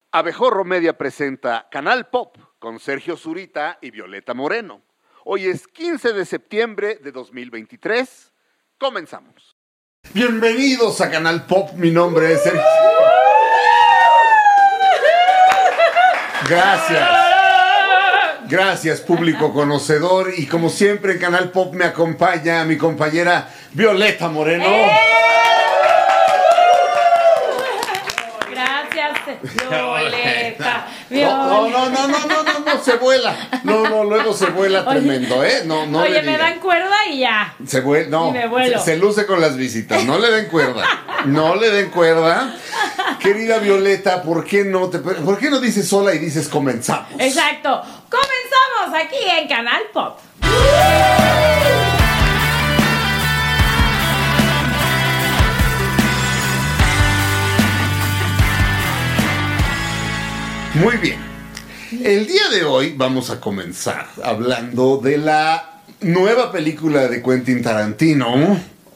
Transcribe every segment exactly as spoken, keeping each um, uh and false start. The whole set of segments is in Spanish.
Abejorro Media presenta Canal Pop con Sergio Zurita y Violeta Moreno. Hoy es quince de septiembre de dos mil veintitrés. Comenzamos. Bienvenidos a Canal Pop, mi nombre es Sergio. Gracias. Gracias, público conocedor. Y como siempre en Canal Pop me acompaña mi compañera Violeta Moreno. ¡Eh! Violeta, Violeta. No, no, no, no, no, no, no, se vuela. No, no, luego se vuela oye, tremendo, ¿eh? No, no. Oye, me dan cuerda y ya. Se vuela, no. Y me vuelo. Se, se luce con las visitas. No le den cuerda. No le den cuerda. Querida Violeta, ¿por qué no te, por qué no dices sola y dices comenzamos? Exacto. Comenzamos aquí en Canal Pop. Muy bien. El día de hoy vamos a comenzar hablando de la nueva película de Quentin Tarantino.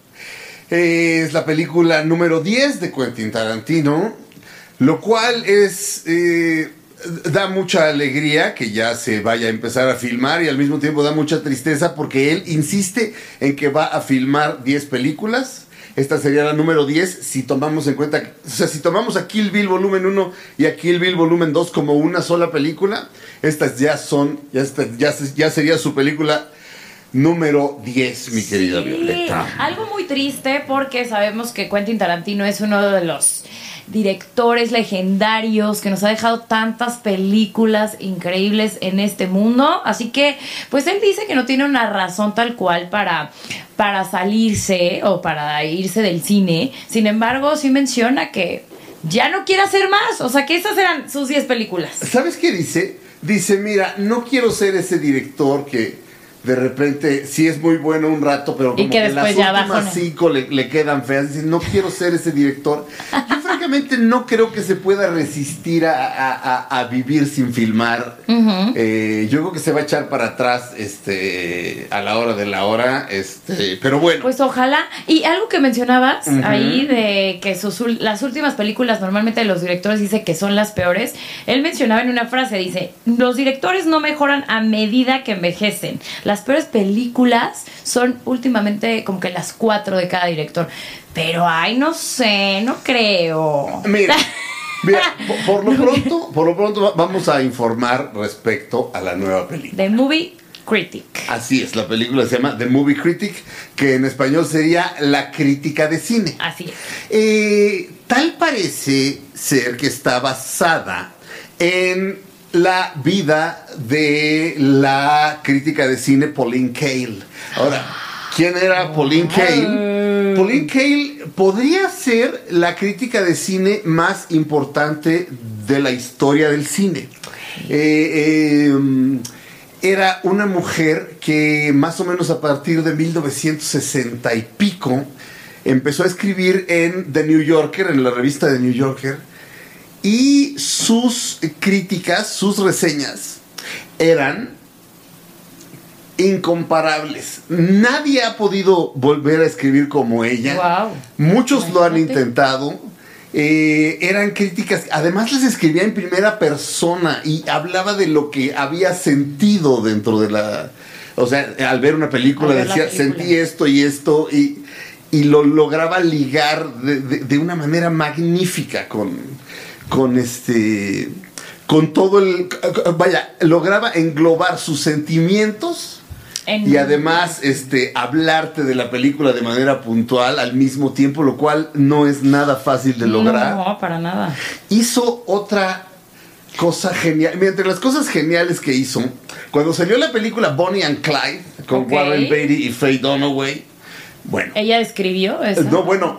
Es la película número diez de Quentin Tarantino, lo cual es eh, da mucha alegría que ya se vaya a empezar a filmar y al mismo tiempo da mucha tristeza porque él insiste en que va a filmar diez películas. Esta sería la número diez si tomamos en cuenta, o sea, si tomamos a Kill Bill volumen uno y a Kill Bill volumen dos como una sola película, estas ya son, ya, está, ya, ya sería su película número diez, mi querida sí, Violeta. Algo muy triste porque sabemos que Quentin Tarantino es uno de los directores legendarios que nos ha dejado tantas películas increíbles en este mundo, así que pues él dice que no tiene una razón tal cual para, para salirse o para irse del cine. Sin embargo, sí menciona que ya no quiere hacer más, o sea que esas eran sus diez películas. ¿Sabes qué dice? Dice, mira, no quiero ser ese director que de repente sí es muy bueno un rato, pero como y que, que después las ya últimas cinco le, le quedan feas. Dice, no quiero ser ese director. Yo francamente no creo que se pueda resistir a, a, a, a vivir sin filmar. Uh-huh. eh, yo creo que se va a echar para atrás este, a la hora de la hora. Este, pero bueno. Pues ojalá. Y algo que mencionabas uh-huh. ahí de que sus, las últimas películas normalmente los directores dicen que son las peores. Él mencionaba en una frase, dice, los directores no mejoran a medida que envejecen. Las peores películas son últimamente como que las cuatro de cada director. Pero, ay, no sé, no creo. Mira, mira por, por lo pronto, por lo pronto vamos a informar respecto a la nueva película. The Movie Critic. Así es, la película se llama The Movie Critic, que en español sería La Crítica de Cine. Así es. Eh, tal parece ser que está basada en la vida de la crítica de cine Pauline Kael. Ahora, ¿quién era Pauline Kael? Pauline Kael podría ser la crítica de cine más importante de la historia del cine. Eh, eh, era una mujer que más o menos a partir de mil novecientos sesenta y pico empezó a escribir en The New Yorker, en la revista The New Yorker. Y sus críticas, sus reseñas eran incomparables. Nadie ha podido volver a escribir como ella. Wow. Muchos Imagínate. Lo han intentado. Eh, eran críticas, además les escribía en primera persona y hablaba de lo que había sentido dentro de la... O sea, al ver una película ver decía, película. sentí esto y esto y, y lo lograba ligar de, de, de una manera magnífica con... con este con todo el vaya, lograba englobar sus sentimientos en... y además este hablarte de la película de manera puntual al mismo tiempo, lo cual no es nada fácil de lograr. No, para nada. Hizo otra cosa genial, mira, entre las cosas geniales que hizo, cuando salió la película Bonnie and Clyde con okay. Warren Beatty y Faye Dunaway, bueno. ¿Ella escribió eso? No, bueno,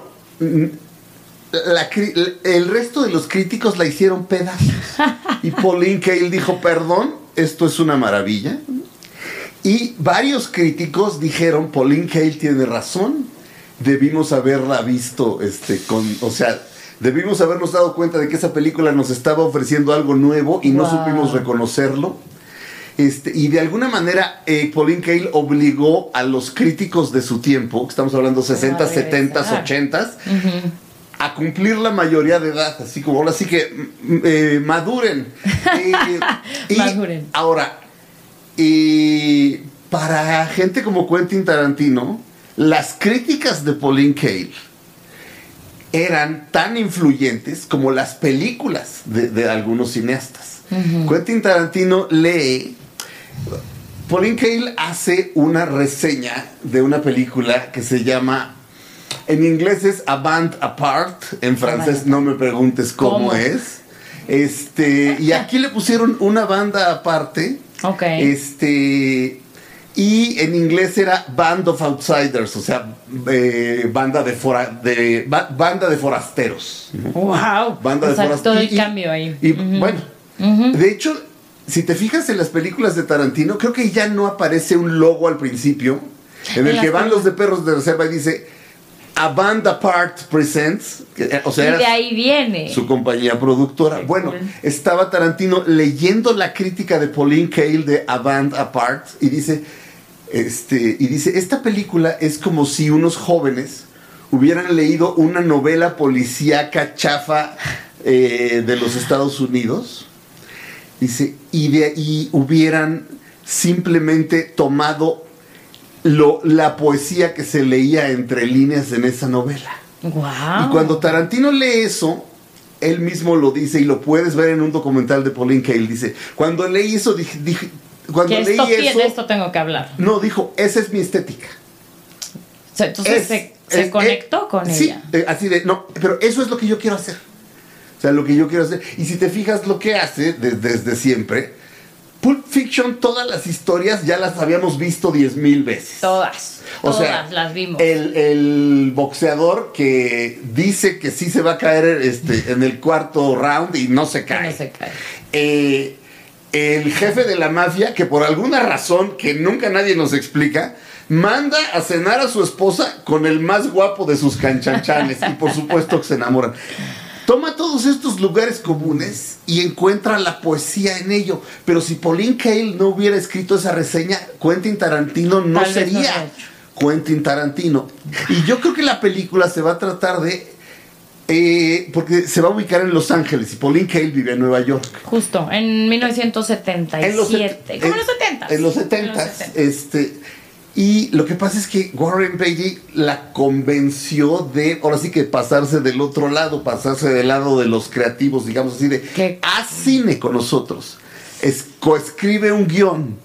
La, el resto de los críticos la hicieron pedazos. Y Pauline Kael dijo, perdón, esto es una maravilla. Y varios críticos dijeron, Pauline Kael tiene razón, debimos haberla visto este, con, o sea, debimos habernos dado cuenta de que esa película nos estaba ofreciendo algo nuevo y wow. no supimos reconocerlo. Este, y de alguna manera eh, Pauline Kael obligó a los críticos de su tiempo, estamos hablando sesenta, setenta, ochenta, uh-huh. a cumplir la mayoría de edad, así como ahora sí que eh, maduren. Eh, y Maduren. Ahora, y para gente como Quentin Tarantino, las críticas de Pauline Kael eran tan influyentes como las películas de, de algunos cineastas. Uh-huh. Quentin Tarantino lee... Pauline Kael hace una reseña de una película que se llama... En inglés es A Band Apart, en francés no me preguntes cómo, ¿Cómo? es. Este, y aquí le pusieron una banda aparte. Ok. Este, y en inglés era Band of Outsiders, o sea, eh, banda de, fora, de ba, banda de forasteros. Wow. Banda o de sea, forasteros. todo el y, cambio ahí. Y, uh-huh. bueno, uh-huh. de hecho, si te fijas en las películas de Tarantino, creo que ya no aparece un logo al principio en el que van los de Perros de Reserva y dice A Band Apart Presents, que, o sea, y de ahí viene su compañía productora. Qué bueno, cool. Estaba Tarantino leyendo la crítica de Pauline Kael de A Band Apart y dice, este, y dice, esta película es como si unos jóvenes hubieran leído una novela policíaca chafa eh, de los Estados Unidos. Dice, y de ahí hubieran simplemente tomado Lo, la poesía que se leía entre líneas en esa novela. Wow. Y cuando Tarantino lee eso, él mismo lo dice, y lo puedes ver en un documental de Pauline Kael. Dice, cuando leí eso, dije, dije cuando leí esto, eso... de esto tengo que hablar. No, dijo, esa es mi estética. O sea, entonces es, se, se es, conectó es, con sí, ella. Eh, así de, no, pero eso es lo que yo quiero hacer. O sea, lo que yo quiero hacer. Y si te fijas lo que hace desde, desde siempre... Pulp Fiction, todas las historias ya las habíamos visto diez mil veces. Todas, o todas sea, las vimos. El, el boxeador que dice que sí se va a caer este, en el cuarto round y no se cae. No se cae. Eh, el jefe de la mafia, que por alguna razón que nunca nadie nos explica, manda a cenar a su esposa con el más guapo de sus canchanchanes. Y por supuesto que se enamoran. Toma todos estos lugares comunes y encuentra la poesía en ello. Pero si Pauline Kael no hubiera escrito esa reseña, Quentin Tarantino no Tal sería no Quentin Tarantino. Y yo creo que la película se va a tratar de... Eh, porque se va a ubicar en Los Ángeles y Pauline Kael vive en Nueva York. Justo, en mil novecientos setenta y siete. En los, set- en, en los setenta. Este... Y lo que pasa es que Warren Beatty la convenció de, ahora sí que pasarse del otro lado, pasarse del lado de los creativos, digamos así, de ¿Qué? haz cine con nosotros. Es, coescribe un guión.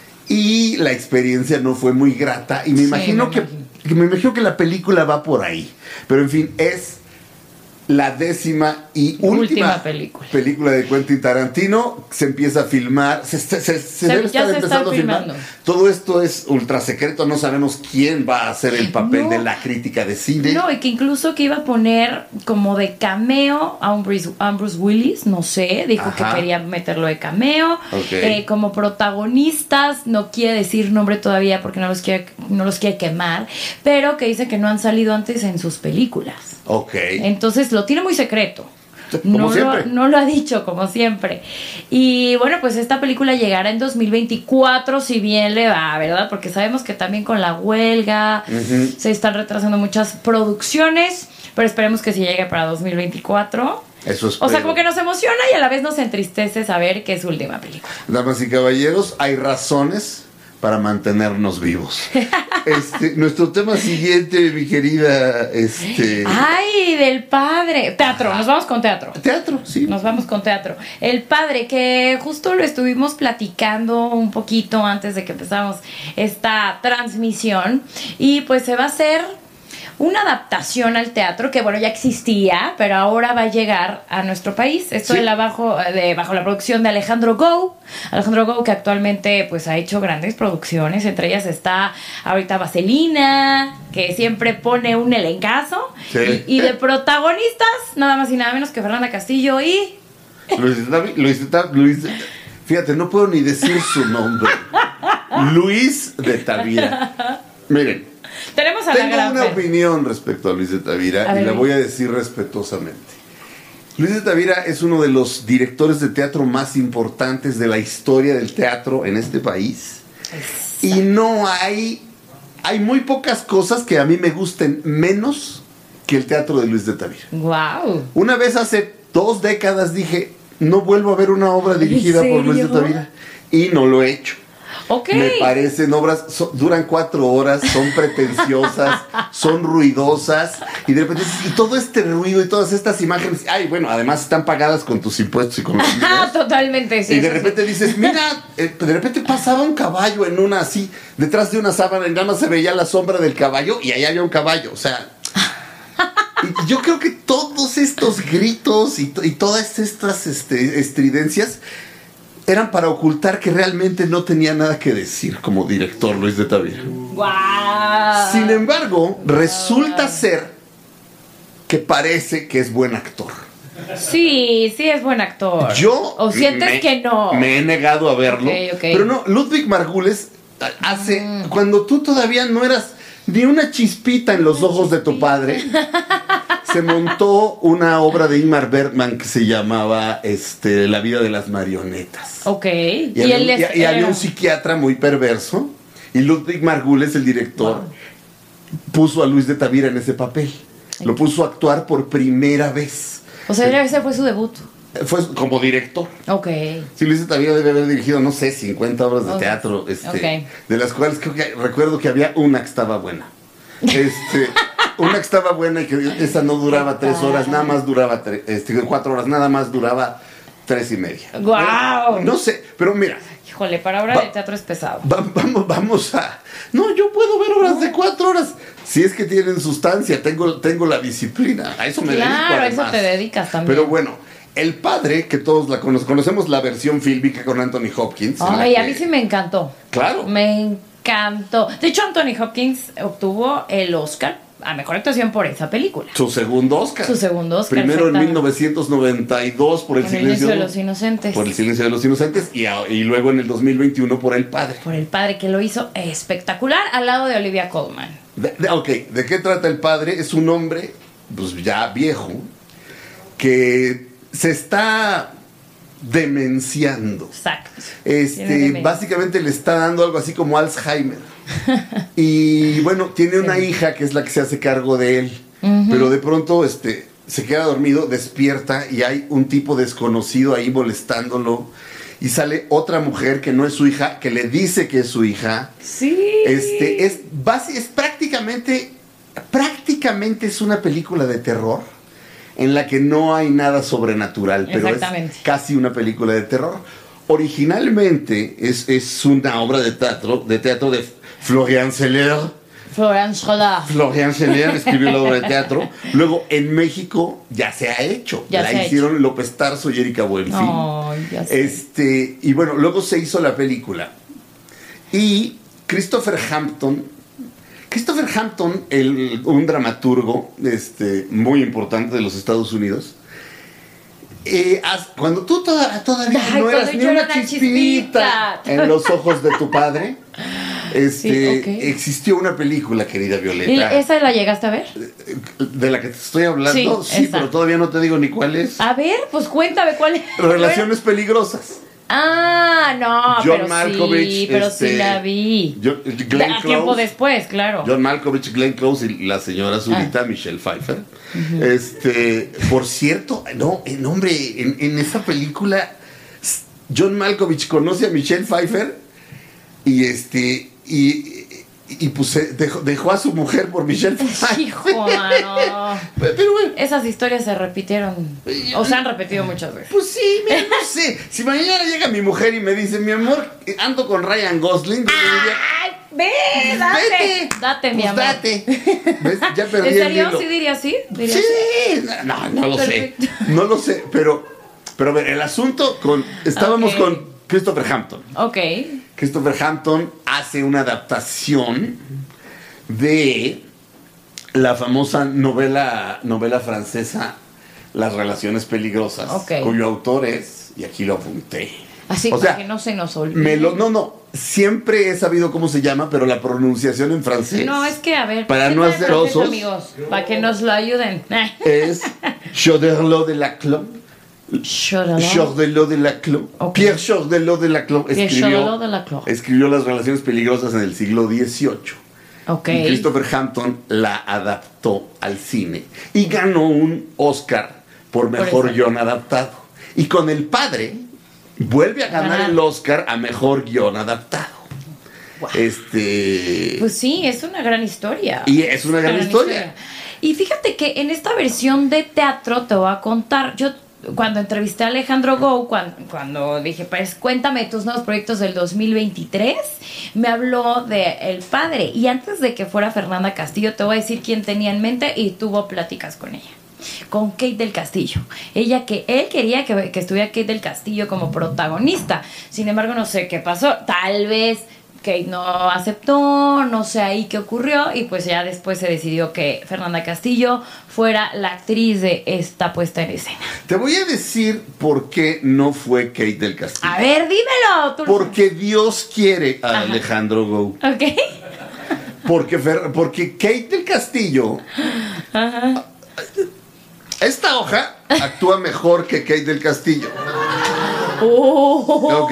Y la experiencia no fue muy grata. Y me, sí, imagino, me, que, imagino. que me imagino que la película va por ahí. Pero en fin, es la décima y última, última película. película de Quentin Tarantino. Se empieza a filmar, se, se, se, se debe estar se empezando está a filmar. Todo esto es ultra secreto, no sabemos quién va a hacer el papel no, de la crítica de cine. No, y que incluso que iba a poner como de cameo a un Bruce, a un Bruce Willis, no sé, dijo Ajá. que quería meterlo de cameo. Okay. Eh, como protagonistas, no quiere decir nombre todavía porque no los quiere, no los quiere quemar, pero que dice que no han salido antes en sus películas. Ok. Entonces lo tiene muy secreto. Como no, siempre. Lo, no lo ha dicho, como siempre. Y bueno, pues esta película llegará en dos mil veinticuatro, si bien le va, ¿verdad? Porque sabemos que también con la huelga uh-huh. se están retrasando muchas producciones, pero esperemos que sí llegue para dos mil veinticuatro. Eso es. O sea, como que nos emociona y a la vez nos entristece saber que es su última película. Damas y caballeros, hay razones para mantenernos vivos. Este, nuestro tema siguiente, mi querida, este. Ay, del Padre. Teatro, nos vamos con teatro. Teatro, sí. Nos vamos con teatro. El Padre, que justo lo estuvimos platicando un poquito antes de que empezáramos esta transmisión. Y pues se va a hacer una adaptación al teatro que, bueno, ya existía, pero ahora va a llegar a nuestro país. Esto sí. de la bajo, de, bajo la producción de Alejandro Gou. Alejandro Gou, que actualmente pues ha hecho grandes producciones. Entre ellas está ahorita Vaselina, que siempre pone un elencazo. Sí. Y, y de protagonistas, nada más y nada menos que Fernanda Castillo y... Luis, Luis, Luis, fíjate, no puedo ni decir su nombre. Luis de Tavira. Miren. Tenemos a Tengo la una gran opinión respecto a Luis de Tavira a y ver, la voy a decir respetuosamente. Luis de Tavira es uno de los directores de teatro más importantes de la historia del teatro en este país. Exacto. Y no hay, hay muy pocas cosas que a mí me gusten menos que el teatro de Luis de Tavira. Wow. Una vez hace dos décadas dije, no vuelvo a ver una obra dirigida por Luis de Tavira. Y no lo he hecho. Ok. Me parecen obras, so, duran cuatro horas, son pretenciosas, son ruidosas, y de repente, y todo este ruido y todas estas imágenes, ay, bueno, además están pagadas con tus impuestos y con los míos. Totalmente, sí. Y de repente sí. dices, mira, eh, de repente pasaba un caballo en una así, detrás de una sábana, y nada más se veía la sombra del caballo, y ahí había un caballo, o sea... Y yo creo que todos estos gritos y, y todas estas este, estridencias eran para ocultar que realmente no tenía nada que decir como director Luis de Tavira. Wow. Sin embargo, resulta ser que parece que es buen actor. Sí, sí es buen actor. Yo ¿O sientes me, que no? Me he negado a verlo. Okay, okay. Pero no, Ludwig Margules hace... Mm. Cuando tú todavía no eras ni una chispita en los ojos de tu padre... Se montó una obra de Ingmar Bergman que se llamaba este, La vida de las marionetas. Ok. Y, y, había, él es, y, y había un psiquiatra muy perverso. Y Ludwig Margules, el director, wow. puso a Luis de Tavira en ese papel. Lo puso a actuar por primera vez. O sea, el, ese fue su debut. Fue como director. Ok. Sí, Luis de Tavira debe haber dirigido, no sé, cincuenta obras de okay. teatro. Este, okay. De las cuales creo que recuerdo que había una que estaba buena. Este... Una que estaba buena y que esa no duraba tres horas, nada más duraba tres, este, cuatro horas, nada más duraba tres y media. ¡Guau! No sé, pero mira. Híjole, para obra va, de teatro es pesado. Va, vamos, vamos a... No, yo puedo ver obras de cuatro horas. Si es que tienen sustancia, tengo, tengo la disciplina. A eso me claro, dedico. Claro, a eso te dedicas también. Pero bueno, El Padre, que todos la conocemos, conocemos la versión fílmica con Anthony Hopkins. Ay, que... a mí sí me encantó. Claro. Me encantó. De hecho, Anthony Hopkins obtuvo el Oscar a mejor actuación por esa película. Su segundo Oscar. Su segundo Oscar. Primero en mil novecientos noventa y dos por el, el silencio de los inocentes. Por el silencio de los inocentes y, a, y luego en el dos mil veintiuno por El Padre. Por El Padre, que lo hizo espectacular al lado de Olivia Colman. De, de, ok, ¿de qué trata El Padre? Es un hombre, pues ya viejo, que se está demenciando. Exacto. Este, básicamente le está dando algo así como Alzheimer. Y bueno, tiene sí. una hija que es la que se hace cargo de él. Uh-huh. Pero de pronto este, se queda dormido, despierta y hay un tipo desconocido ahí molestándolo. Y sale otra mujer que no es su hija, que le dice que es su hija. Sí. Este, es, base, es prácticamente, prácticamente es una película de terror en la que no hay nada sobrenatural, pero es casi una película de terror. Originalmente es, es una obra de teatro, de teatro de Florian Zeller. Florian Zeller. Florian Zeller escribió la obra de teatro. Luego en México ya se ha hecho. Ya la se hicieron hecho. López Tarso y Erika Buenfil. Oh, ya sé. Este, y bueno, luego se hizo la película. Y Christopher Hampton, Christopher Hampton, el, un dramaturgo este, muy importante de los Estados Unidos, Eh, cuando tú toda, todavía Ay, no eras ni una chispita, chispita en los ojos de tu padre, este, sí, okay. existió una película, querida Violeta. ¿Y esa la llegaste a ver? De la que te estoy hablando, sí, sí pero todavía no te digo ni cuál es. A ver, pues cuéntame cuál es. Relaciones peligrosas. Ah, no, John pero Malkovich, sí, pero este, sí la vi. John, Glenn a tiempo después, claro. John Malkovich, Glenn Close y la señora Zurita, ah. Michelle Pfeiffer. Uh-huh. Este, por cierto, no, en hombre, en, en esa película John Malkovich conoce a Michelle Pfeiffer y este y y pues dejó, dejó a su mujer por Michelle Pfeiffer. Hijo, no. Pero, pero bueno, esas historias se repitieron o se han repetido muchas veces. Pues sí, mira, no sé. Si mañana llega mi mujer y me dice, mi amor, ando con Ryan Gosling, ¡ay! Ve, pues date, vete, date, pues mi amor. Date. ¿Ves? Ya perdí ¿En serio? el hilo. ¿Sí diría así? ¿Diría sí, así? no, no lo Perfecto. sé. No lo sé, pero, pero a ver, el asunto con. Estábamos okay. con Christopher Hampton. Ok. Christopher Hampton hace una adaptación de la famosa novela, novela francesa Las relaciones peligrosas, okay. cuyo autor es, y aquí lo apunté. Así o para sea, que no se nos olvide. Me lo, no, no, siempre he sabido cómo se llama, pero la pronunciación en francés. No, es que a ver, para no hacer osos, amigos, para que nos lo ayuden. Es Choderlos de Laclos. Choderlos de Laclos. Okay. Pierre Choderlos de Laclos escribió, de Laclos escribió Las relaciones peligrosas en el siglo dieciocho. Ok. Y Christopher Hampton la adaptó al cine y ganó un Oscar por mejor Por eso. guión adaptado. Y con El Padre vuelve a ganar Ajá. el Oscar a mejor guión adaptado. Wow. Este. Pues sí, es una gran historia. Y es una gran historia. Y fíjate que en esta versión de teatro te voy a contar, yo cuando entrevisté a Alejandro Gou, cuando, cuando dije, pues cuéntame tus nuevos proyectos del dos mil veintitrés, me habló de El Padre. Y antes de que fuera Fernanda Castillo, te voy a decir quién tenía en mente y tuvo pláticas con ella. Con Kate del Castillo. Ella que él quería que, que estuviera Kate del Castillo como protagonista. Sin embargo, no sé qué pasó. Tal vez Kate no aceptó, no sé ahí qué ocurrió, y pues ya después se decidió que Fernanda Castillo fuera la actriz de esta puesta en escena. Te voy a decir por qué no fue Kate del Castillo. A ver, dímelo. Tú. Porque Dios quiere a Ajá. Alejandro Gou. Ok. Porque, Fer- porque Kate del Castillo. Ajá. Esta hoja actúa mejor que Kate del Castillo. Oh. Ok.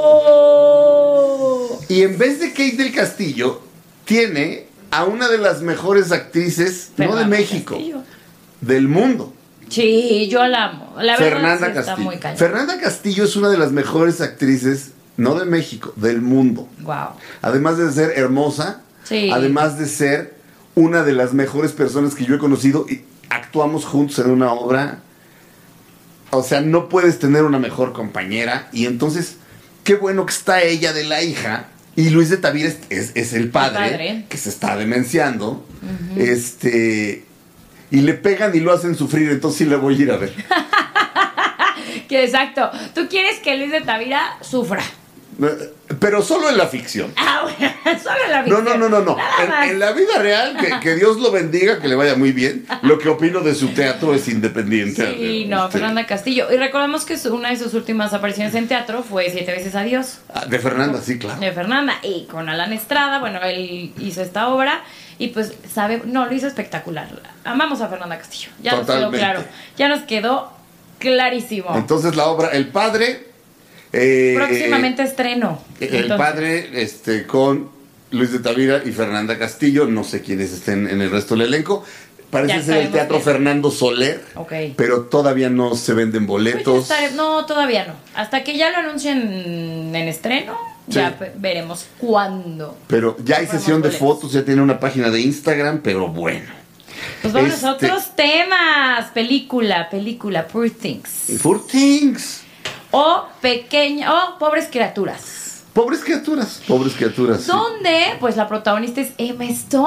Y en vez de Kate del Castillo, tiene a una de las mejores actrices, no de Fernanda México, Castillo. del mundo. Sí, yo la amo. La Fernanda verdad sí está Castillo. muy cañón. Fernanda Castillo es una de las mejores actrices, no de México, del mundo. Wow. Además de ser hermosa, Sí. además de ser una de las mejores personas que yo he conocido, y actuamos juntos en una obra. O sea, no puedes tener una mejor compañera. Y entonces, qué bueno que está ella de la hija. Y Luis de Tavira es, es, es el, padre, El padre. que se está demenciando. Uh-huh. Este. Y le pegan y lo hacen sufrir. Entonces sí le voy a ir a ver. Que exacto. Tú quieres que Luis de Tavira sufra. Pero solo en la ficción. Ah, bueno, solo en la No, ficción. no, no, no, no. Nada más. En, en la vida real, que, que Dios lo bendiga, que le vaya muy bien. Lo que opino de su teatro es independiente. Sí, no, Este, Fernanda Castillo. Y recordamos que su- una de sus últimas apariciones en teatro fue Siete veces adiós. ah, De Fernanda, sí, claro. De Fernanda. Y con Alan Estrada, bueno, él hizo esta obra. Y pues, sabe, no, lo hizo espectacular. Amamos a Fernanda Castillo. Ya nos quedó Totalmente. claro. Ya nos quedó clarísimo. Entonces la obra El Padre. eh, Próximamente estreno. eh, El Entonces, Padre este, con Luis de Tavira y Fernanda Castillo. No sé quiénes estén en el resto del elenco. Parece Ya ser el sabemos Teatro quién. Fernando Soler. Ok. Pero todavía no se venden Pues ya boletos. estaré- no, todavía no. Hasta que ya lo anuncien en estreno, Sí. ya pe- veremos cuándo. Pero ya hay Compramos sesión de boletos. fotos, ya tiene una página de Instagram, pero bueno. Pues vamos Este- a otros temas. Película, película, Poor Things. Poor Things. O pequeña, o pobres criaturas. Pobres criaturas, pobres criaturas. sí. Donde, pues la protagonista es Emma Stone.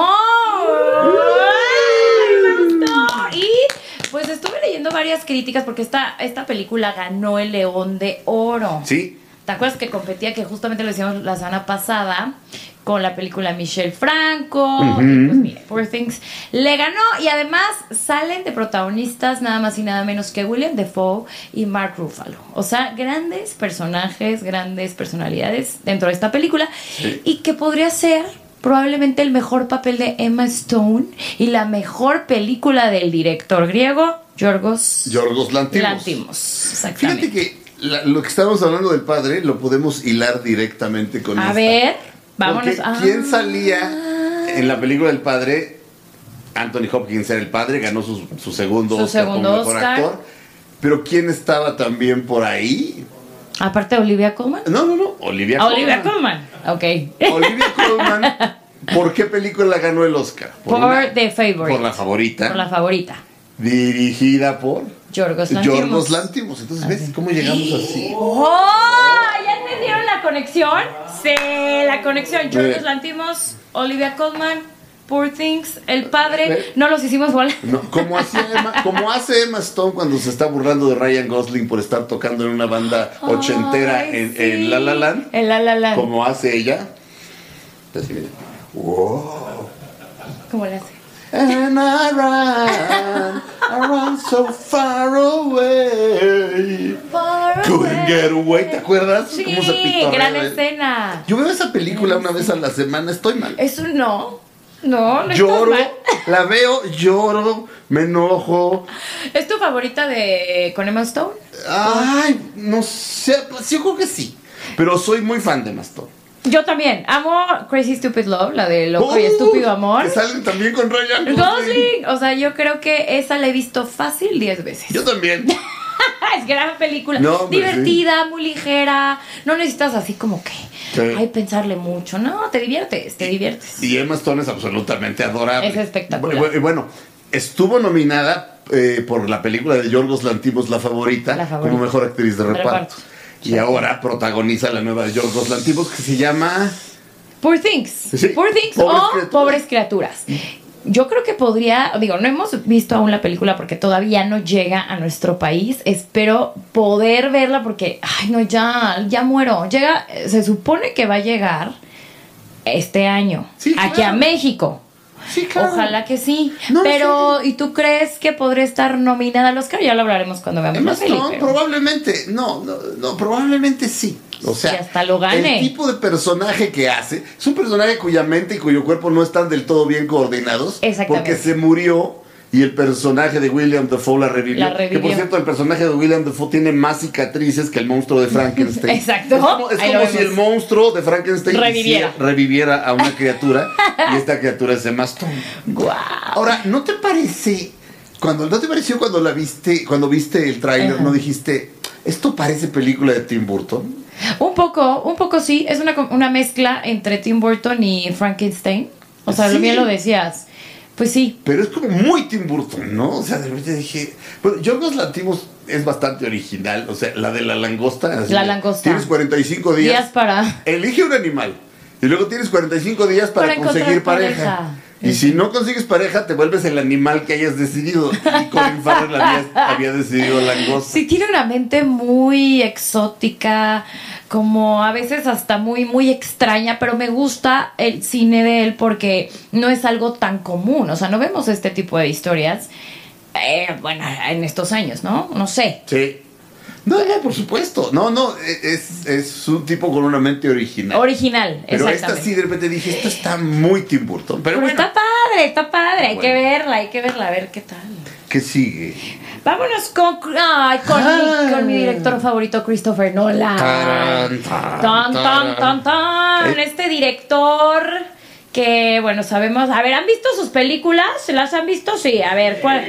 ¡Ay, Emma Stone! Y pues estuve leyendo varias críticas porque esta, esta película ganó el León de Oro. Sí, ¿Te acuerdas que competía, que justamente lo hicimos la semana pasada con la película Michelle Franco? Ujú. Y pues mire, Poor Things le ganó, y además salen de protagonistas nada más y nada menos que William Dafoe y Mark Ruffalo. O sea, grandes personajes, grandes personalidades dentro de esta película, Sí. y que podría ser probablemente el mejor papel de Emma Stone y la mejor película del director griego Yorgos Yorgos Lanthimos. Lanthimos. Exactamente. Fíjate que la- lo que estábamos hablando del padre lo podemos hilar directamente con A esta. ver, vámonos. Porque ¿quién Ah. salía en la película del padre? Anthony Hopkins era el padre, ganó su, su segundo Su Oscar segundo como mejor Oscar. actor. Pero ¿quién estaba también por ahí? Aparte de Olivia Colman. No, no, no, Olivia A Colman. Olivia Colman. Ok. Olivia Colman, ¿por qué película ganó el Oscar? Por una- The Favorite. Por la favorita. Por la favorita. Dirigida por Yorgos Lanthimos. Yorgos Lanthimos. Entonces, ¿ves cómo llegamos así? ¡Oh! ¿Ya entendieron la conexión? Sí, la conexión. Yorgos Eh. Lanthimos, Olivia Colman, Poor Things, El Padre. Eh. No los hicimos volar. No, como, hacía Emma- como hace Emma Stone cuando se está burlando de Ryan Gosling por estar tocando en una banda ochentera Ay, en, sí. en La La Land, En La La Land. como hace ella. Así, mira. Wow. ¿Cómo le hace? And I ran, I ran so far away. Far Couldn't away. get away, ¿te acuerdas? Sí, Cómo se pitorrea gran él. escena. Yo veo esa película una vez a la semana, estoy mal. Eso no. No, no Lloro, estás mal. la veo, lloro, me enojo. ¿Es tu favorita de con Emma Stone? Ay, no sé, pues yo creo que sí. Pero soy muy fan de Emma Stone. Yo también. Amo Crazy Stupid Love, la de Loco uh, y Estúpido Amor. Que salen también con Ryan Gosling. Gosling. O sea, yo creo que esa la he visto fácil diez veces. Yo también. Es gran película. No, hombre, divertida, sí. muy ligera. No necesitas así como que sí. hay pensarle mucho. No, te diviertes, te diviertes. Y Emma Stone es absolutamente adorable. Es espectacular. Y bueno, estuvo nominada eh, por la película de Yorgos Lanthimos, La Favorita, La Favorita, como mejor actriz de reparto. reparto. Y sí. ahora protagoniza la nueva de Yorgos Lanthimos que se llama Poor Things. Sí. Poor Things Pobres o criaturas. Pobres Criaturas. Yo creo que podría, digo, no hemos visto aún la película porque todavía no llega a nuestro país. Espero poder verla porque, ay, no, ya, ya muero. Llega, se supone que va a llegar este año sí, aquí claro. a México. Sí, claro. Ojalá que sí. No, pero, sí. ¿y tú crees que podría estar nominada al Oscar? Ya lo hablaremos cuando veamos Además, la peli. no, pero... probablemente, no, no, no, probablemente sí. O sea, y hasta lo gane. El tipo de personaje que hace es un personaje cuya mente y cuyo cuerpo no están del todo bien coordinados. Exactamente. Porque se murió y el personaje de William Dafoe la revivió. La revivió. Que por cierto, el personaje de William Dafoe tiene más cicatrices que el monstruo de Frankenstein. Exacto. Es como, es Ahí como lo si vemos. el monstruo de Frankenstein Reviviera. hiciera- reviviera a una criatura y esta criatura es Emma Stone. Guau. Ahora, ¿no te parece cuando no te pareció cuando la viste, cuando viste el tráiler, Ajá. no dijiste, esto parece película de Tim Burton? Un poco, un poco sí. Es una, una mezcla entre Tim Burton y Frankenstein. O sea, Sí. lo bien lo decías. Pues sí. Pero es como muy Tim Burton, ¿no? O sea, de repente dije... Bueno, Yorgos Lanthimos es bastante original. O sea, la de la langosta. así La de, langosta. Tienes cuarenta y cinco días. Días para... Elige un animal. Y luego tienes cuarenta y cinco días para, Para conseguir encontrar pareja. pareja. Y si no consigues pareja, te vuelves el animal que hayas decidido. Y Colin Farrell había, había decidido langosta. Sí, tiene una mente muy exótica, como a veces hasta muy, muy extraña, pero me gusta el cine de él porque no es algo tan común. O sea, no vemos este tipo de historias, eh, bueno, en estos años, ¿no? No sé. Sí. No, no, por supuesto. No, no, es, es un tipo con una mente original. Original, Pero exactamente. esta sí, de repente dije, esto está muy Tim Burton. Pero, Pero bueno, está padre, está padre, hay Bueno. que verla, hay que verla, a ver qué tal. ¿qué sigue? Vámonos con, ay, con, Ah. mi, con mi director favorito, Christopher Nolan. Tarán, tarán, Tan, tan, tan, tan. Eh. Este director que, bueno, sabemos... A ver, ¿han visto sus películas? ¿Se las han visto? Sí, a ver, ¿cuál,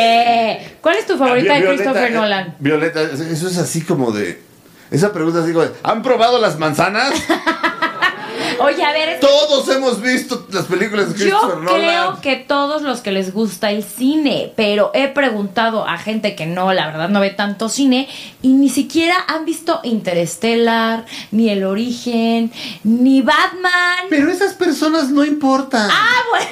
eh, ¿cuál es tu favorita Ah, de Violeta, Christopher eh, Nolan? Violeta, eso es así como de... Esa pregunta es así como de, ¿han probado las manzanas? Oye, a ver... es- Todos hemos visto las películas de Yo Christopher Nolan. creo que todos los que les gusta el cine, pero he preguntado a gente que no, la verdad no ve tanto cine y ni siquiera han visto Interstellar, ni El Origen, ni Batman. Pero esas personas no importan. Ah, bueno.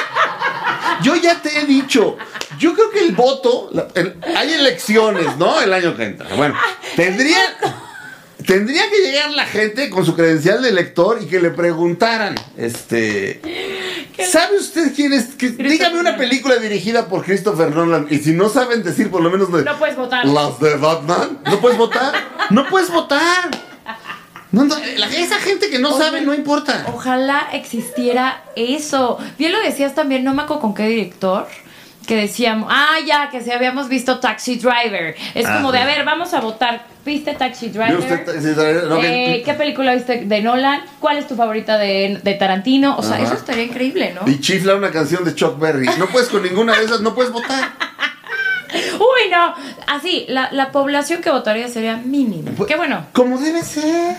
Yo ya te he dicho, yo creo que el voto, la- el- hay elecciones, ¿no? El año que entra. Bueno, tendría, tendría que llegar la gente con su credencial de elector y que le preguntaran, este, ¿sabe usted quién es? Que- dígame una película dirigida por Christopher Nolan y si no saben decir por lo menos de- No puedes votar. las de Batman, ¿no puedes votar? No puedes votar. No, no, la- esa gente que no Oye, sabe no importa. Ojalá existiera eso. Bien lo decías también, no me acuerdo con qué director, que decíamos, ah, ya, que si habíamos visto Taxi Driver. Es Ah, como de, sí. a ver, vamos a votar. ¿Viste Taxi ¿Vio Driver? usted- sí, sí, no, que- Eh, ¿Qué película viste de Nolan? ¿Cuál es tu favorita de, de Tarantino? O sea, Ajá. eso estaría increíble, ¿no? Y chifla una canción de Chuck Berry. No puedes con ninguna de esas, no puedes votar. Uy, no. Así, la, la población que votaría sería mínima. Pues, Qué bueno. Como debe ser.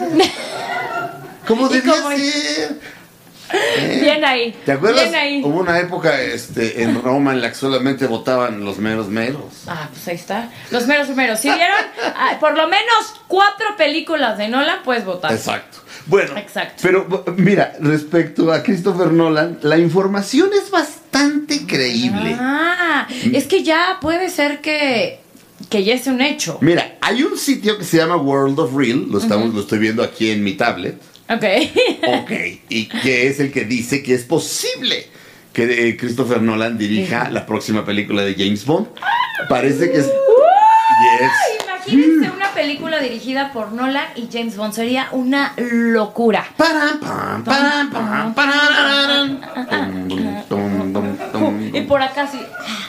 Como Y debía como- ser. ¿Eh? Bien ahí. ¿Te acuerdas? Bien ahí. Hubo una época este, en Roma en la que solamente votaban los meros meros. Ah, pues ahí está. Los meros meros. Si vieron ah, por lo menos cuatro películas de Nolan, puedes votar. Exacto. Bueno, Exacto. pero mira, respecto a Christopher Nolan, la información es bastante creíble. Ah, es que ya puede ser que, que ya es un hecho. Mira, hay un sitio que se llama World of Real, lo, estamos, lo estoy viendo aquí en mi tablet. Ok. Ok, y que es el que dice que es posible que eh, Christopher Nolan dirija la próxima película de James Bond. Parece que es... Yes. Imagínense una película dirigida por Nolan y James Bond. Sería una locura. Param, pam, param, pam, parararán. Tum, tum, tum, tum, Y tum. por acá así.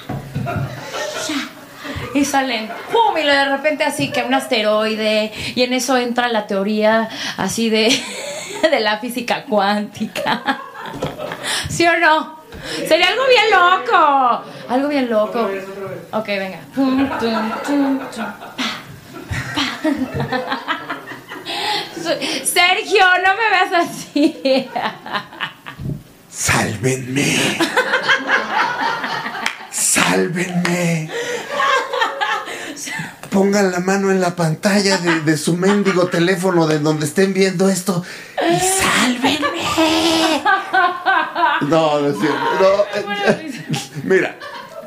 Y salen, ¡pum! Y de repente así que un asteroide. Y en eso entra la teoría así de de la física cuántica. ¿Sí o no? Sería algo bien loco. Algo bien loco. Ok, venga. Sergio, no me veas así. ¡Sálvenme! ¡Sálvenme! Pongan la mano en la pantalla de, de su mendigo teléfono de donde estén viendo esto y ¡sálvenme! No, no es cierto. No. Mira.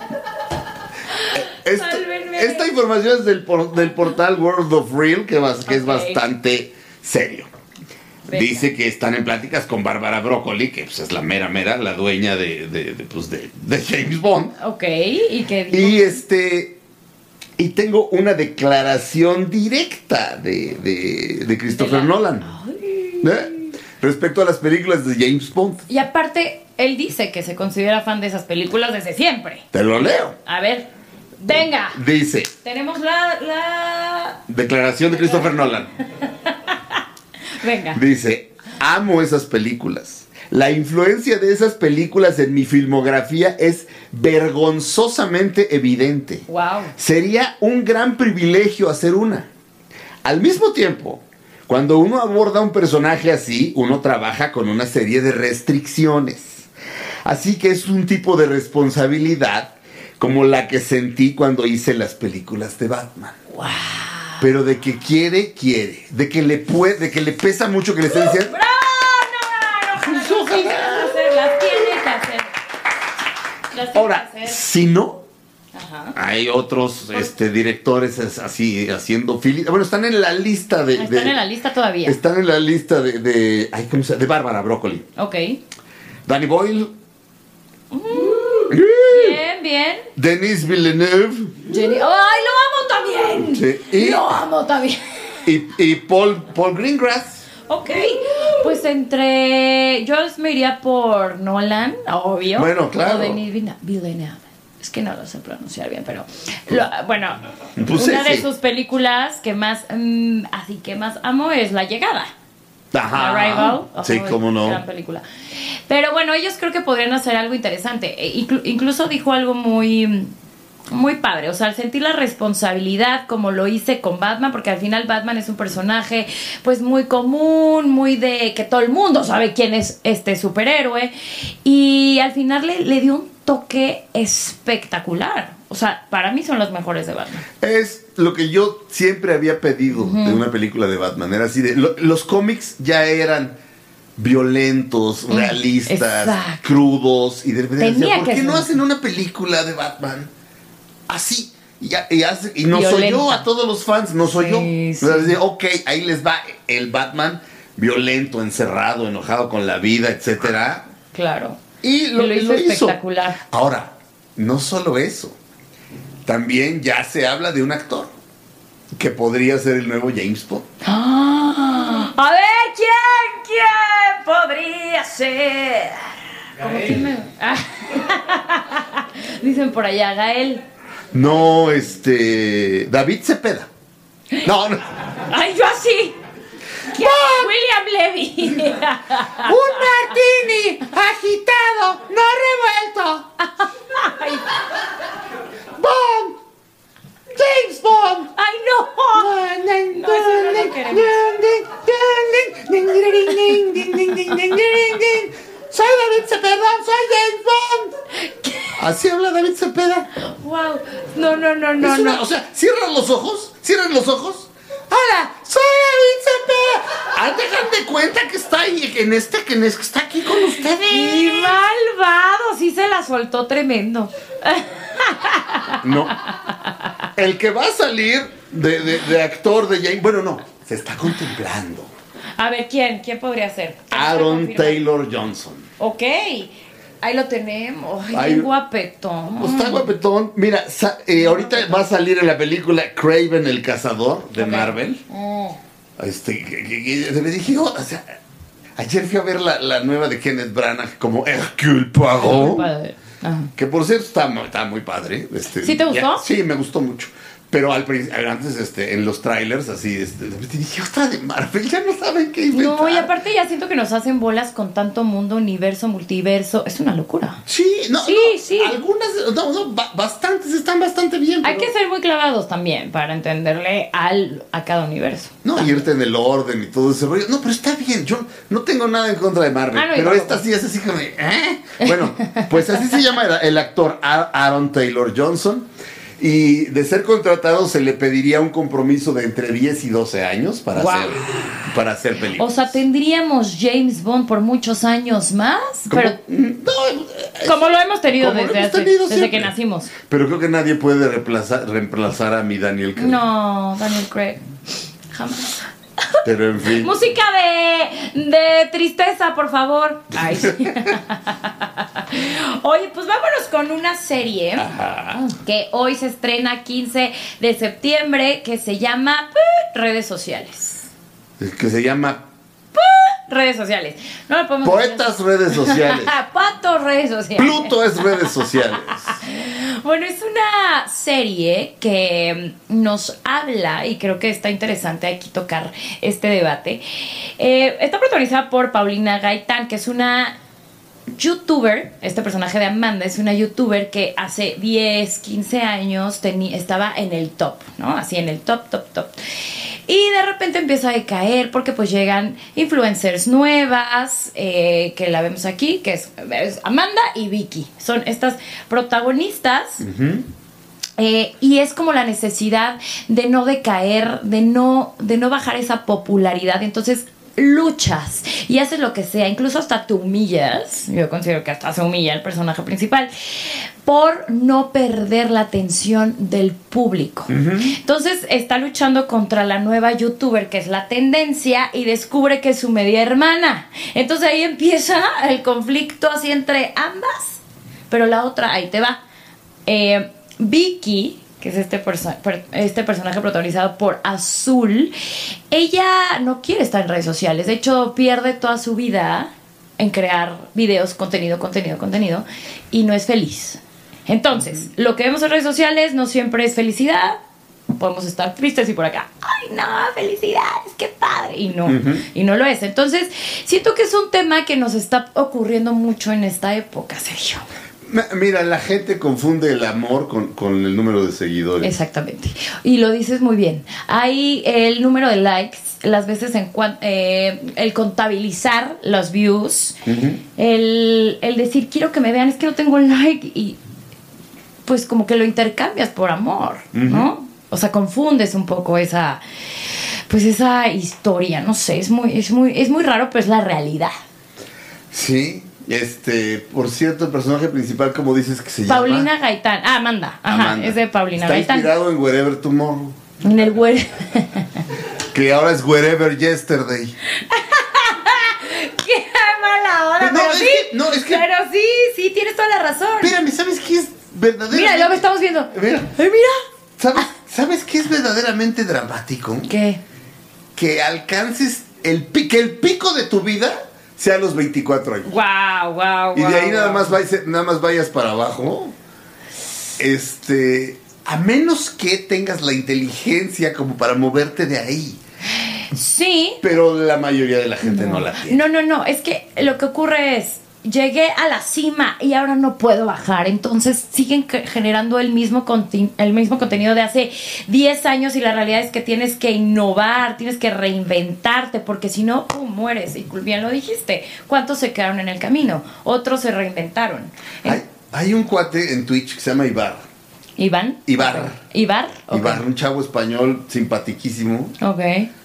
Esto, esta información es del, por, del portal World of Real, que, vas, que okay. es bastante serio. Venga. Dice que están en pláticas con Bárbara Broccoli, que pues, es la mera mera, la dueña de, de, de, pues, de, de James Bond. Ok, ¿y qué dijo? Y este... Y tengo una declaración directa de, de, de Christopher de la... Nolan. ¿Eh? Respecto a las películas de James Bond. Y aparte, él dice que se considera fan de esas películas desde siempre. Te lo leo. A ver, venga. Dice. Tenemos la... la... Declaración de Christopher Nolan. Venga. Dice, amo esas películas. La influencia de esas películas en mi filmografía es vergonzosamente evidente. Wow. Sería un gran privilegio hacer una. Al mismo tiempo, cuando uno aborda un personaje así, uno trabaja con una serie de restricciones. Así que es un tipo de responsabilidad como la que sentí cuando hice las películas de Batman. Wow. Pero de que quiere, quiere. De que le puede, de que le pesa mucho que le estén diciendo. ¡Bravo! No, no, no, no, no, hacer, las tiene que hacer. Las tiene Ahora, que hacer. si no, ajá, hay otros este, directores así haciendo fili. Bueno, están en la lista de. Están de, en la lista todavía. Están en la lista de. de ay, ¿cómo se llama? De Bárbara Broccoli. Ok. Danny Boyle. Mm, bien, bien. Denis Villeneuve. Jenny. ¡Ay, lo amo también! Sí. Y, lo amo también. Y, y Paul, Paul Greengrass. Ok, pues entre... Yo me iría por Nolan, obvio. Bueno, claro. O Denis Villeneuve. Es que no lo sé pronunciar bien, pero... Lo, bueno, pues una sí, de sí. sus películas que más... Mmm, así que más amo es La Llegada. Ajá. Arrival. Sí, oh, cómo no. Gran película. Pero bueno, ellos creo que podrían hacer algo interesante. E inclu incluso dijo algo muy... muy padre, o sea, al sentir la responsabilidad como lo hice con Batman, porque al final Batman es un personaje pues muy común, muy de que todo el mundo sabe quién es este superhéroe, y al final le, le dio un toque espectacular. O sea, para mí son los mejores de Batman. Es lo que yo siempre había pedido uh-huh. de una película de Batman, era así de, lo, los cómics ya eran violentos, realistas, exacto, crudos, y de repente decía, ¿por qué ser? no hacen una película de Batman así? Y, y, hace, y no violenta. Soy yo, a todos los fans, no soy sí, yo. Sí. Ok, ahí les va el Batman violento, encerrado, enojado con la vida, etcétera. Claro. Y lo, y lo hizo lo espectacular. Hizo. Ahora, no solo eso, también ya se habla de un actor que podría ser el nuevo James Bond. ¡Ah! A ver, ¿quién? ¿Quién podría ser? ¿Cómo que me... ah. Dicen por allá, Gael. No, este... David Cepeda. No, no. Ay, yo así. William Levy. Un martini agitado, no revuelto. Ay. Bond. James Bond. Ay, no. No, eso no lo queremos. Soy David Cepeda, soy James Bond. Así habla David Cepeda. Wow. No, no, no, no, una, no. O sea, cierran los ojos, cierran los ojos. Hola, soy David Cepeda. Ah, dejan de cuenta que está ahí, en este, que está aquí con ustedes. Y malvado, sí se la soltó tremendo. No. El que va a salir de, de, de actor de James, bueno, no, se está contemplando. A ver, ¿quién? ¿Quién podría ser? Aaron Taylor Johnson. Ok. Ahí lo tenemos. Ay, Ay, qué guapetón. Pues está guapetón. Mira, eh, ahorita va a salir en la película Kraven el Cazador de okay. Marvel. Oh. Este, que, que, que, me dije, oh, o sea, ayer fui a ver la, la nueva de Kenneth Branagh como Hercule Poirot. Que por cierto está, está muy padre. Este, ¿Sí te gustó? Ya, sí, me gustó mucho. Pero al principio, antes, este, en los trailers, así, este, dije, otra de Marvel, ya no saben qué inventar. No, y aparte ya siento que nos hacen bolas con tanto mundo, universo, multiverso. Es una locura. Sí, no, sí, no, sí. Algunas, no, no, ba- bastantes están bastante bien. Hay pero... que ser muy clavados también para entenderle al, a cada universo. No, irte en el orden y todo ese rollo. No, pero está bien. Yo no tengo nada en contra de Marvel. Ah, no, pero yo esta sí es así como de, ¿eh? Bueno, pues así se llama el, el actor Aaron Taylor Johnson. Y de ser contratado se le pediría un compromiso de entre diez y doce años para, wow. hacer, para hacer películas. O sea, tendríamos James Bond por muchos años más. Como, pero no, como lo hemos tenido, como desde, lo hemos hace- tenido desde siempre. que nacimos. Pero creo que nadie puede reemplazar, reemplazar a mi Daniel Craig. No, Daniel Craig. Jamás. Pero en fin. Música de, de tristeza, por favor. Ay, sí. Oye, pues vámonos con una serie Ajá. que hoy se estrena quince de septiembre, que se llama eh, Redes Sociales. Que se llama Redes sociales. No lo podemos Poetas Redes Sociales. Pato Redes Sociales. Pluto es Redes Sociales. Bueno, es una serie que nos habla, y creo que está interesante aquí tocar este debate. Eh, está protagonizada por Paulina Gaitán, que es una youtuber. Este personaje de Amanda es una youtuber que hace diez, quince años teni- estaba en el top, ¿no? Así en el top, top, top. Y de repente empieza a decaer porque pues llegan influencers nuevas, eh, que la vemos aquí, que es, es Amanda y Vicky. Son estas protagonistas. Uh-huh. Eh, y es como la necesidad de no decaer, de no, de no bajar esa popularidad. Entonces luchas y haces lo que sea, incluso hasta te humillas. Yo considero que hasta se humilla el personaje principal por no perder la atención del público. Uh-huh. Entonces está luchando contra la nueva youtuber, que es la tendencia, y descubre que es su media hermana. Entonces ahí empieza el conflicto así entre ambas. Pero la otra, ahí te va. Eh, Vicky, que es este, perso- per- este personaje protagonizado por Azul, ella no quiere estar en redes sociales. De hecho, pierde toda su vida en crear videos, contenido, contenido, contenido, y no es feliz. Entonces, lo que vemos en redes sociales no siempre es felicidad. Podemos estar tristes y por acá, ¡ay no, felicidades, qué padre! Y no, uh-huh. y no lo es. Entonces, siento que es un tema que nos está ocurriendo mucho en esta época, Sergio. Mira, la gente confunde el amor con, con el número de seguidores. Exactamente. Y lo dices muy bien. Hay el número de likes, las veces en cuan, eh, el contabilizar los views, uh-huh. el, el decir quiero que me vean, es que no tengo like, y pues como que lo intercambias por amor, uh-huh. ¿no? O sea, confundes un poco esa, pues esa historia, no sé, es muy, es muy, es muy raro, pero es la realidad. Sí. Este, por cierto, el personaje principal, como dices que se Paulina llama? Paulina Gaitán. Ah, Amanda. Ajá, Amanda. es de Paulina Está Gaitán. Está inspirado en Wherever Tomorrow. En el Where. Que ahora es Wherever Yesterday. ¡Qué mala hora! No, pero es sí, que, no, es que... pero sí, sí, tienes toda la razón. Espérame, ¿sabes qué es verdaderamente? Mira, luego estamos viendo. Mira. ¡Ay, mira! ¿Sabes, ¿Sabes qué es verdaderamente dramático? ¿Qué? Que alcances el pico, que el pico de tu vida sea a los veinticuatro años. Wow, wow, y de ahí wow, nada wow. más vayas, nada más vayas para abajo. Este, a menos que tengas la inteligencia como para moverte de ahí. Sí. Pero la mayoría de la gente no, no la tiene. No, no, no, es que lo que ocurre es, llegué a la cima y ahora no puedo bajar. Entonces siguen generando el mismo, conti- el mismo contenido de hace diez años, y la realidad es que tienes que innovar, tienes que reinventarte, porque si no, pum, mueres. Y bien lo dijiste, ¿cuántos se quedaron en el camino? Otros se reinventaron. Hay, hay un cuate en Twitch que se llama Ibar. ¿Iván? Ibar. Okay. ¿Ibar? Okay. Ibar, un chavo español simpatiquísimo. Ok.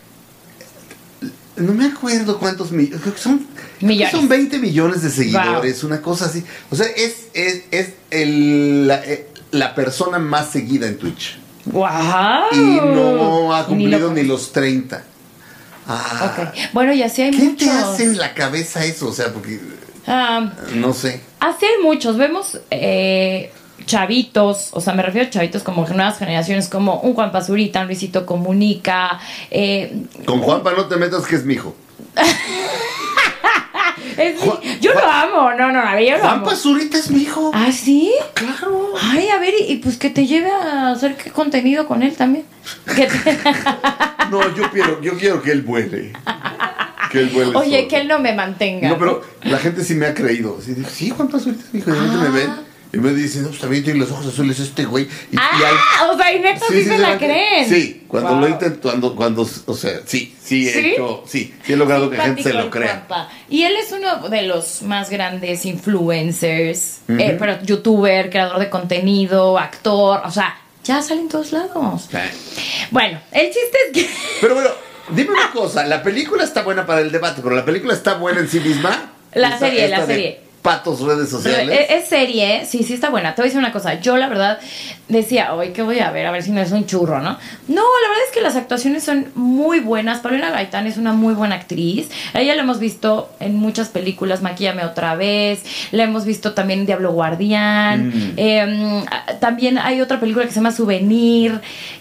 No me acuerdo cuántos millones. Creo que son, millones. Son veinte millones de seguidores, wow. Una cosa así. O sea, es, es, es el, la, la persona más seguida en Twitch. ¡Wow! Y no ha cumplido ni, ni los treinta. Ah, ok. Bueno, y así hay ¿qué muchos. ¿Qué te hace en la cabeza eso? O sea, porque. Um, no sé. Así hay muchos. Vemos. Eh, chavitos, o sea, me refiero a chavitos como nuevas generaciones, como un Juan Pazurita, un Luisito Comunica. Eh, Con Juanpa no te metas, que es mi hijo. Es, Juan, yo Juan, lo amo, no, no, a ver, yo lo Juan amo. Pazurita es mi hijo. ¿Ah, sí? Claro. Ay, a ver, y, y pues que te lleve a hacer qué contenido con él también. Que te... No, yo quiero, yo quiero que él vuele. Que él vuele Oye, solo. que él no me mantenga. No, pero la gente sí me ha creído. Sí, digo, sí, Juan Pazurita es mi hijo. Y de repente Ah. me ven. Y me dicen, no, pues también tiene los ojos azules este güey. Y, Ah, y al- o sea, y neta sí, se la van- creen. Sí, cuando Wow. lo intento, cuando, cuando, o sea, sí, sí he ¿Sí? hecho, sí, sí he logrado que la gente se Simpático lo el crea. Juanpa. Y él es uno de los más grandes influencers, Ujú. eh, pero youtuber, creador de contenido, actor, o sea, ya sale en todos lados. Sí. Bueno, el chiste es que... Pero bueno, dime una cosa, la película está buena para el debate, pero la película está buena en sí misma. La Esta- serie, esta la de serie. Patos, redes sociales. Es, es serie, sí, sí está buena. Te voy a decir una cosa. Yo, la verdad, decía, hoy ¿qué voy a ver? A ver si no es un churro, ¿no? No, la verdad es que las actuaciones son muy buenas. Paulina Gaitán es una muy buena actriz. A ella la hemos visto en muchas películas. Maquíllame otra vez. La hemos visto también en Diablo Guardián. Mm. Eh, también hay otra película que se llama Souvenir,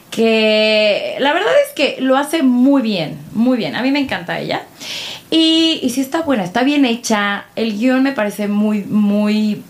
que la verdad es que lo hace muy bien, muy bien. A mí me encanta ella. Y, y sí está buena, está bien hecha. El guión me parece muy, muy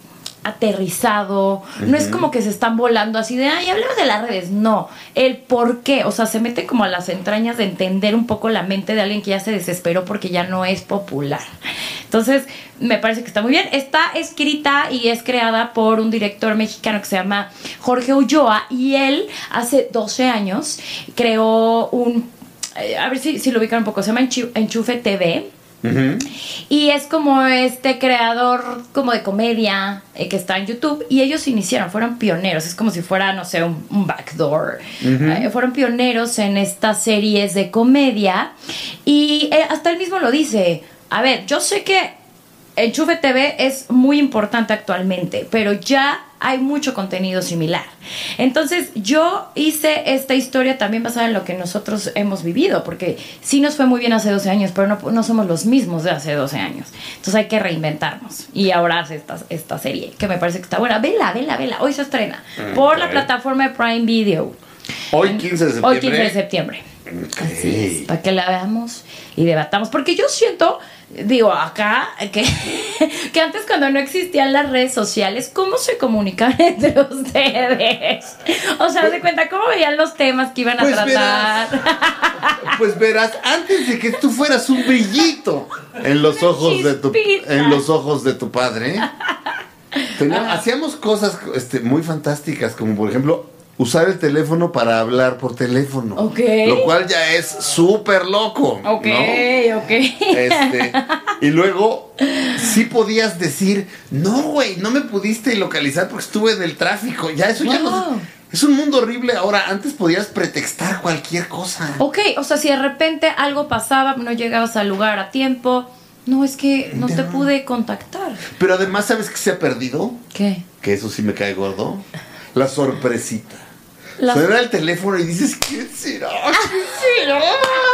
aterrizado. No es como que se están volando así de, ay, hablemos de las redes. No, el por qué. O sea, se mete como a las entrañas de entender un poco la mente de alguien que ya se desesperó porque ya no es popular. Entonces, me parece que está muy bien. Está escrita y es creada por un director mexicano que se llama Jorge Ulloa. Y él, hace doce años, creó un... eh, a ver si, si lo ubican un poco. Se llama Enchu- Enchufe T V. Ujú. Y es como este creador como de comedia eh, que está en YouTube. Y ellos iniciaron, fueron pioneros. Es como si fuera, no sé, un, un backdoor. Ujú. Eh, fueron pioneros en estas series de comedia. Y eh, hasta él mismo lo dice. A ver, yo sé que Enchufe T V es muy importante actualmente, pero ya hay mucho contenido similar. Entonces yo hice esta historia también basada en lo que nosotros hemos vivido, porque sí nos fue muy bien hace doce años, pero no, no somos los mismos de hace doce años. Entonces hay que reinventarnos. Y ahora hace esta, esta serie, que me parece que está buena. Vela, vela, vela. Hoy se estrena por la Ok. plataforma de Prime Video. Hoy quince de septiembre. Hoy quince de septiembre. Ok. Así es, para que la veamos y debatamos. Porque yo siento, digo, acá, que, que antes cuando no existían las redes sociales, ¿cómo se comunicaban entre ustedes? O sea, ¿se cuenta cómo veían los temas que iban a Pues tratar? Pues verás, antes de que tú fueras un brillito en los Una ojos de tu chispita. en los ojos de tu padre, teníamos- hacíamos cosas este, muy fantásticas, como por ejemplo usar el teléfono para hablar por teléfono. Ok. Lo cual ya es súper loco. Ok, ¿no? ok. Este, y luego sí podías decir, no, güey, no me pudiste localizar porque estuve en el tráfico. Ya eso ya no. Wow. Es un mundo horrible ahora. Antes podías pretextar cualquier cosa. Ok, o sea, si de repente algo pasaba, no llegabas al lugar a tiempo, no, es que no te No. pude contactar. Pero además, ¿sabes qué se ha perdido? ¿Qué? Que eso sí me cae gordo. La sorpresita. La- Suena el teléfono y dices, ¿quién será? ¿Quién será?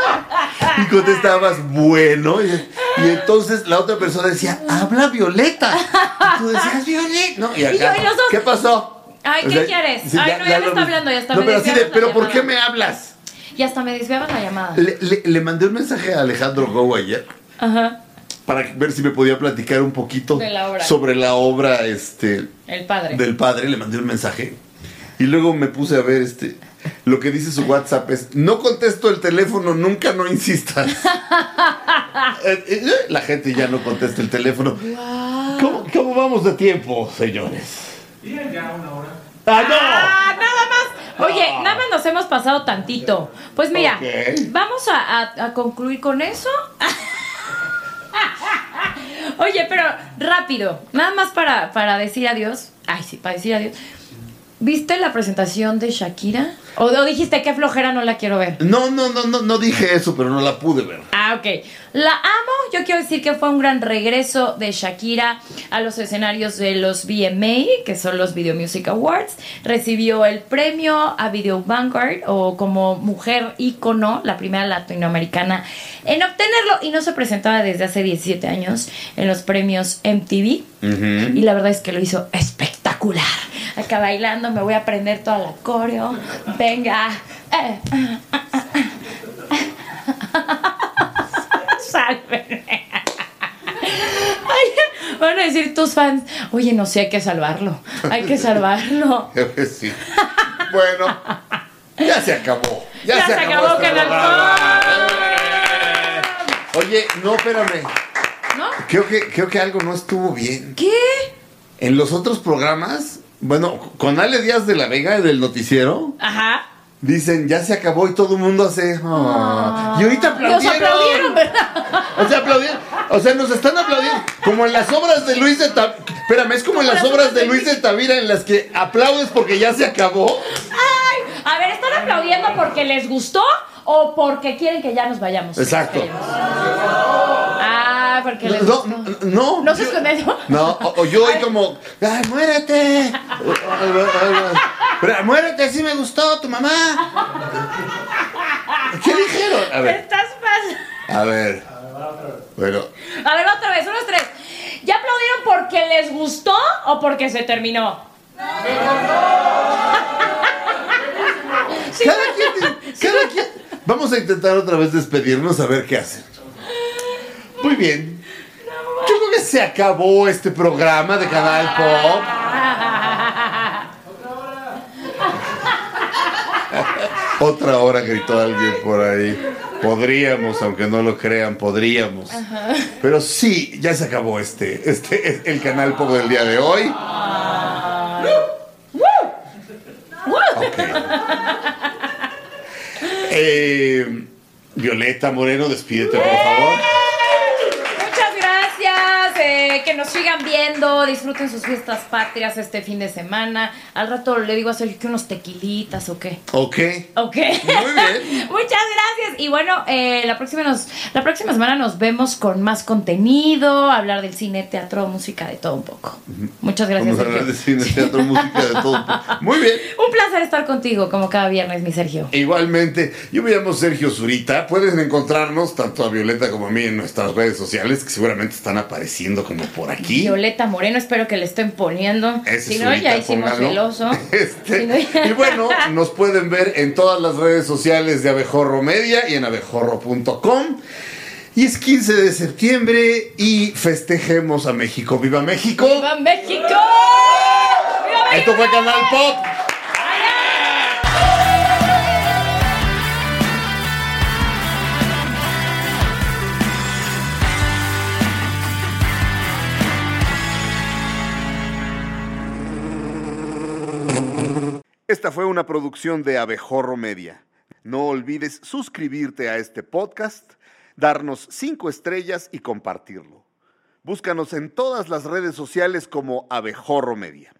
Y contestabas, bueno. Y, y entonces la otra persona decía, habla Violeta. Y tú decías, Violeta. No, y acá, Y yo, y los dos, ¿qué pasó? Ay, ¿qué quieres? Ay, no, ya me lo- está hablando, ya está, No, me pero así de, desviaron la ¿pero por llamada. qué me hablas? Y hasta me desviaba la llamada. Le, le- le mandé un mensaje a Alejandro Go ayer Ajá. para ver si me podía platicar un poquito De la obra. sobre la obra este, El padre. del padre. Le mandé un mensaje y luego me puse a ver este lo que dice su WhatsApp es, no contesto el teléfono, nunca, no insistas. Eh, eh, la gente ya no contesta el teléfono. Wow. ¿Cómo, cómo vamos de tiempo, señores? Bien, ya una hora. ¡Ah, no! Ah, nada más. Oye, nada más nos hemos pasado tantito. Pues mira, Ok. vamos a, a- a concluir con eso. Oye, pero rápido, nada más para, para decir adiós. Ay, sí, para decir adiós. ¿Viste la presentación de Shakira? ¿O, o dijiste qué flojera, no la quiero ver? No, no, no, no, no dije eso, pero no la pude ver. Ah, ok. La amo. Yo quiero decir que fue un gran regreso de Shakira a los escenarios de los V M A, que son los Video Music Awards. Recibió el premio a Video Vanguard, o como mujer ícono, la primera latinoamericana en obtenerlo. Y no se presentaba desde hace diecisiete años en los premios M T V. Y la verdad es que lo hizo espectacular. Acá bailando, me voy a aprender toda la coreo. Venga. Eh, eh, Sálvenme. Van a decir tus fans, oye, no sé, hay que salvarlo. Hay que salvarlo. Sí. Bueno, ya se acabó. Ya, Ya se, se acabó, acabó este Canal programa. Pop. Oye, no, espérame. ¿No? Creo que, creo que algo no estuvo bien. ¿Qué? En los otros programas, bueno, con Ale Díaz de la Vega del noticiero, Ajá. dicen, ya se acabó y todo el mundo hace... "Ah". Y ahorita Nos aplaudieron. aplaudieron, ¿verdad? O sea, aplaudieron. O sea, nos están aplaudiendo. Como en las obras de Luis de Tavira. Espérame, es como en las obras de Luis de Tavira en las que aplaudes porque ya se acabó. Ay, a ver, ¿están aplaudiendo porque les gustó o porque quieren que ya nos vayamos? Exacto. Ah, porque les No, gustó. no. ¿No se yo- esconde eso? No, o, o yo hoy como, ¡ay, muérete! Pero, muérete, así me gustó tu mamá. ¿Qué dijeron? A ¿Qué ver, estás pasando? a ver. Bueno, A ver, otra vez, unos tres. ¿Ya aplaudieron porque les gustó o porque se terminó? Sí, cada quien, cada quien. Vamos a intentar otra vez despedirnos a ver qué hacen. Muy bien. Yo creo que se acabó este programa de Canal Pop. Otra hora gritó alguien por ahí. Podríamos, aunque no lo crean, podríamos. Pero sí, ya se acabó este, este es el Canal Pop del día de hoy. Ok. Eh, Violeta Moreno, despídete, por favor. Muchas gracias, eh, que nos sigan viendo, disfruten sus fiestas patrias este fin de semana. Al rato le digo a Sergio que unos tequilitas o qué. Ok. Ok. Muy bien. Muchas gracias. Y bueno, eh, la próxima nos, la próxima semana nos vemos con más contenido, hablar del cine, teatro, música, de todo un poco. Muchas gracias, Vamos a hablar Sergio. de cine, teatro, música, de todo. Muy bien. Un placer estar contigo, como cada viernes, mi Sergio. Igualmente, yo me llamo Sergio Zurita. Pueden encontrarnos, tanto a Violeta como a mí, en nuestras redes sociales, que seguramente están apareciendo como por aquí. Violeta Moreno, espero que le estén poniendo. Ese Si no, Zurita, ya hicimos pónganlo. el oso. Este, Si no, ya- Y bueno, nos pueden ver en todas las redes sociales de Abejorro Media y en abejorro punto com. Y es quince de septiembre y festejemos a México. ¡Viva México! ¡Viva México! ¡Viva México! Esto fue Canal Pop. Esta fue una producción de Abejorro Media. No olvides suscribirte a este podcast, darnos cinco estrellas y compartirlo. Búscanos en todas las redes sociales como Abejorro Media.